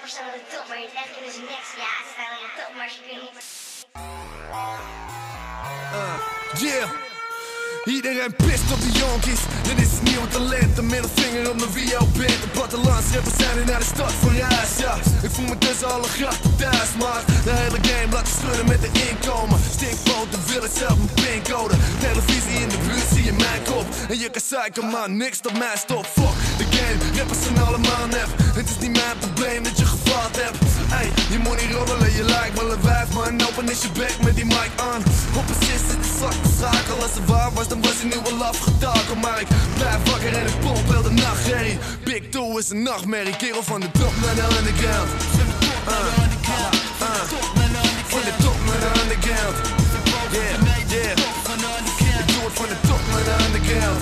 rappers staan aan de top, maar je het echt kunnen ze niks. Ja, ze staan aan de top, maar ze kunnen niet. Yeah. Iedereen pist op de jonkies. Dit is het nieuwe talent, een middelvinger op mijn wie jou bent. De plattelandsrappers zijn er naar de stad voor reis, ja. Ik voel me tussen alle grachten thuis, maar de hele game laat je schudden met de inkomen. Stinkpoten willen zelf mijn pincode. Televisie in de buurt, zie je mijn kop. En je kan zeiken, maar niks dat mij stopt. Fuck de game, rappers zijn allemaal nep. Het is niet mijn probleem dat je gefaald hebt. Ey, je moet niet roddelen, je lijkt wel een wijf, man. Open is je bek met die mic aan. Op een zit de zwak te schakel. Als het waar was, dan was hij nu al afgetakeld. Maar ik blijf wakker en ik pomp wel de nachtherrie. Big Two is een nachtmerrie. Kerel van de top naar de underground. Van de top naar de underground. Yeah, yeah. Ik doe het van de top naar de underground.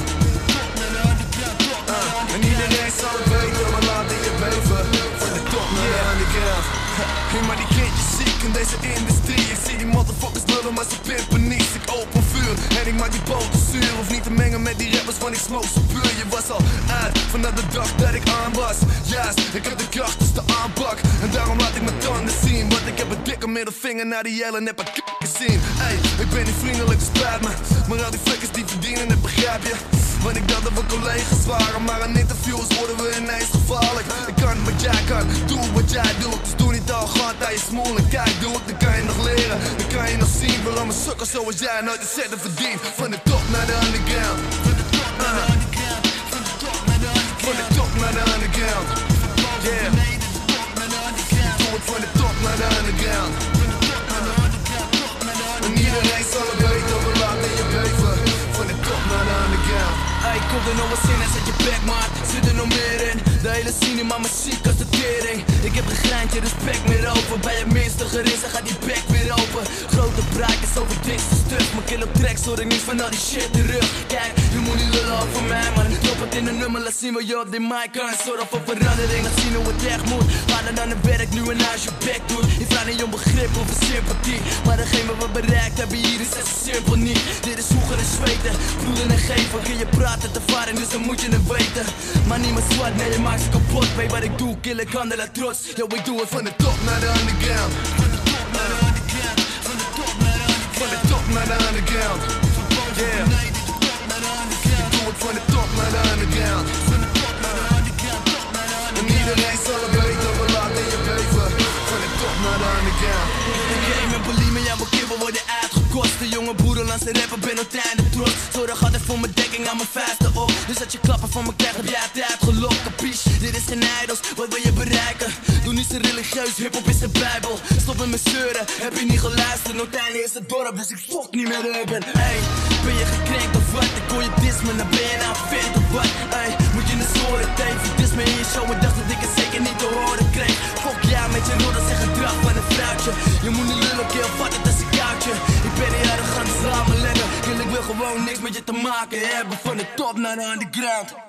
En iedereen zal het weten, maar laat in je beven. Van de top naar de underground. Hey, maar die kindjes ziek in deze industrie. Ik zie die motherfuckers lullen, maar ze pimpen niets. Ik open vuur en ik maak die boter zuur. Hoef niet te mengen met die rappers, want ik smoke zo puur. Je was al uit vanaf de dag dat ik aan was. Juist, ik heb de kracht, dus de aanpak. En daarom laat ik mijn tanden zien. Want ik heb een dikke middelvinger naar die hele neppe gezien. Ey, ik ben niet vriendelijk, dus spijt me. Maar al die flikkers die verdienen het, begrijp je? Want ik dacht dat we collega's waren, maar aan interviews worden we ineens gevaarlijk. Ik kan wat jij kan, doe wat jij doet. Dus doe niet al gaat aan je smoel en kijk, doe het, dan kan je nog leren. Dan kan je nog zien, wil allemaal sukkers zoals jij nooit de zetten verdient. Van de top naar de underground. Van de top naar de underground. Van de top naar de underground. Van de top naar de underground. Yeah. Doe het van de top naar de underground. Van de top naar de underground. En iedereen zal het weten, we laten je beven. Van de top naar de underground. Ey, komt er nog wat zin en zet je bek, maat. Zit er nog meer in? De hele cinema, muziek als de tering. Ik heb geen greintje respect meer over. Bij het minste gerissen gaat die bek weer open. Grote praatjes over het dikste stuk. Mijn kill op tracks hoor ik niet van al die shit terug. Kijk, je moet niet lullen over mij, man. Drop het in een nummer, laat zien wat je op die mic kan. Zorg voor verandering, laat zien hoe het echt moet. Harder dan het werk, nu en als je bek doet. Je vraagt niet om begrip of sympathie. Maar degene wat we bereikt hebben hier is echt simpel niet. Dit is hoegen en zweten, bloeden en geven. Kun je praten te varen, dus dan moet je het weten. Maar niet meer zwart, nee je maakt ze kapot. Weet wat ik doe, kill ik handen, laat trots. Yo, ik doe het van de top naar de underground. Van de top naar de underground. Van de top naar de underground. Van de top naar de underground. Yeah. Ik doe het van de top naar de underground. Van de top naar de underground. En iedereen zal het weten, we laten je beven. Van de top naar de underground. Ik geef me belie, maar jouw kippen worden uitgekost. De jonge boerenlandse rapper ben op tijden trots. Zorg altijd voor mijn dekking aan mijn vuisten op. Dus dat je klappen van me krijgt, heb jij het uitgelokt, capiche? Dit is geen idols, wat wil je bereiken? Doe niet zo religieus, hiphop is de bijbel. Stop met mijn zeuren, heb je niet geluisterd? Noordijnen is het dorp, dus ik fok niet meer hebben. Ey, ben je gekrenkt of wat? Ik hoor je dis me, dan ben je nou vent of wat? Ey, moet je eens horen, teven. Dis me in je show en dacht dat ik het zeker niet te horen kreeg. Fok ja, met je roddels en gedrag van een vrouwtje. Je moet niet lullen, keel, vat het als een koudje. Ik ben niet arrogant, sla me lekker. Ik wil gewoon niks met je te maken hebben. Van de top naar de underground.